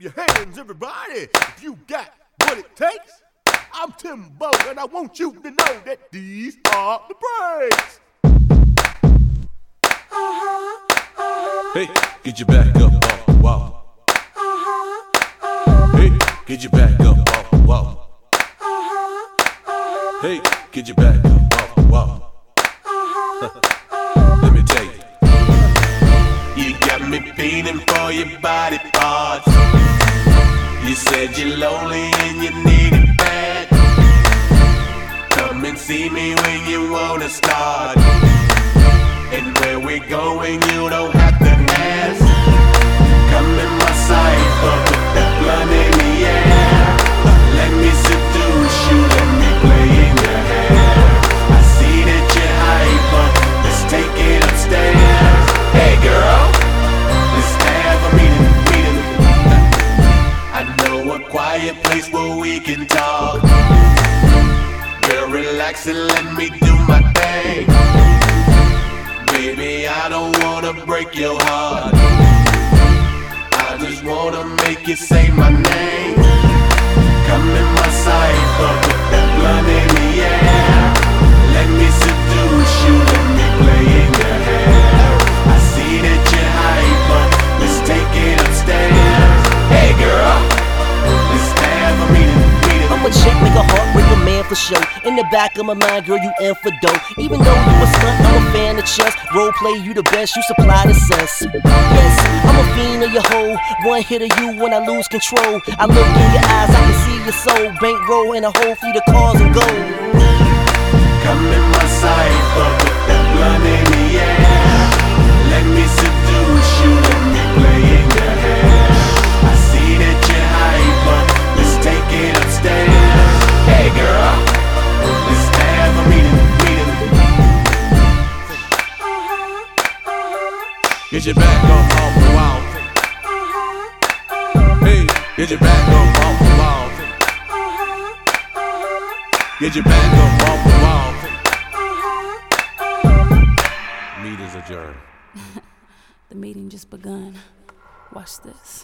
your hands, everybody, if you got what it takes. I'm Timbo, and I want you to know that these are the breaks. Hey, get your back up off the wall. Hey, get your back up off the wall. Hey, get your back up off the wall. Let me tell you. You got me feeling for your body parts. You said you're lonely and you need it bad. Come and see me when you wanna start. And where we're going, you don't have to ask. Come in my cypher, put that blunt in the air. Let me seduce you, let me play in your hair. I see that you're hyper, let's take it upstairs. Hey girl, let's have a meeting. I know a quiet place where we can talk. Girl, relax and let me do my thing. Baby, I don't wanna break your heart. I just wanna make you say my name. Come in my cypher, put that blunt in the air. Let me seduce you, let me play in your hair. I see that you're hyper, let's take it upstairs. Hey girl, let's have a meeting. I'm a chick, make a heart break a man for show. In the back of my mind, girl, you in for dough. Even though you a stunt, I'm a fan of chess. Role play, you the best, you supply the sense. Yes, I'm a fiend of your hoe. One hit of you when I lose control. I look in your eyes, I can see your soul. Bankroll and a whole fleet of cars and gold. Come in my cypher, put that blunt in the air. Let me seduce you, let me play in your hair. I see that you're hyper, let's take it upstairs. Hey girl, let's have a meeting. Get your back up off the wall. Hey, get your back up off the wall. Get your back up off the wall. Meeting's adjourned. The meeting just begun. Watch this.